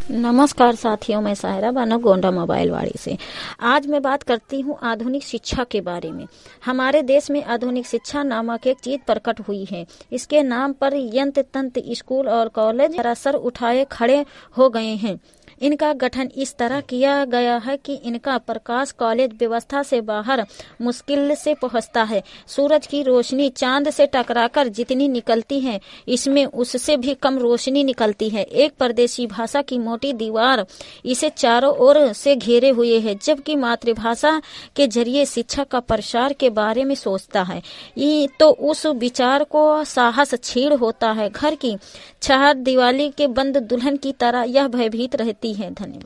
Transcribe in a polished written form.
नमस्कार साथियों, मैं सायरा बानो गोंडा मोबाइल वाड़ी से। आज मैं बात करती हूँ आधुनिक शिक्षा के बारे में। हमारे देश में आधुनिक शिक्षा नामक एक चीज प्रकट हुई है। इसके नाम पर यंत्र तंत्र स्कूल और कॉलेज सर उठाए खड़े हो गए हैं। इनका गठन इस तरह किया गया है कि इनका प्रकाश कॉलेज व्यवस्था से बाहर मुश्किल से पहुंचता है। सूरज की रोशनी चांद से टकराकर जितनी निकलती है, इसमें उससे भी कम रोशनी निकलती है। एक परदेशी भाषा की मोटी दीवार इसे चारों ओर से घेरे हुए है, जबकि मातृभाषा के जरिए शिक्षा का प्रसार के बारे में सोचता है तो उस विचार को साहस छीड़ होता है। घर की चार दीवारी के बंद दुल्हन की तरह यह भयभीत रहती है। धन्यवाद।